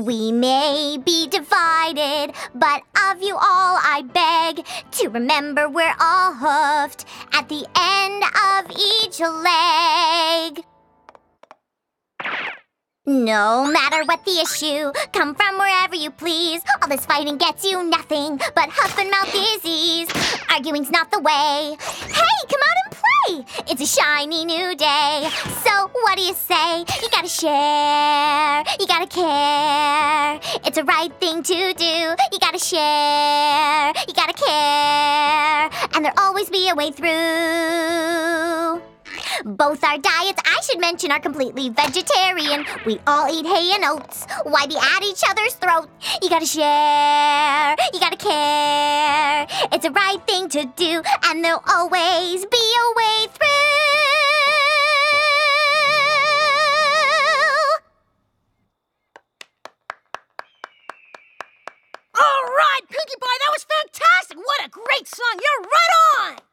We may be divided, but of you all I beg to remember we're all hoofed at the end of each leg. No matter what the issue, come from wherever you please. All this fighting gets you nothing but huff and mouth disease. Arguing's not the way. Hey, come out and play! It's a shiny new day. So what do you say? You gotta share, you gotta care. It's a right thing to do. You gotta share, you gotta care. And there'll always be a way through. Both our diets, I should mention, are completely vegetarian. We all eat hay and oats. Why be at each other's throat? You gotta share, you gotta care. It's the right thing to do, and there'll always be a way through. All right, Pinkie Pie, that was fantastic! What a great song! You're right on!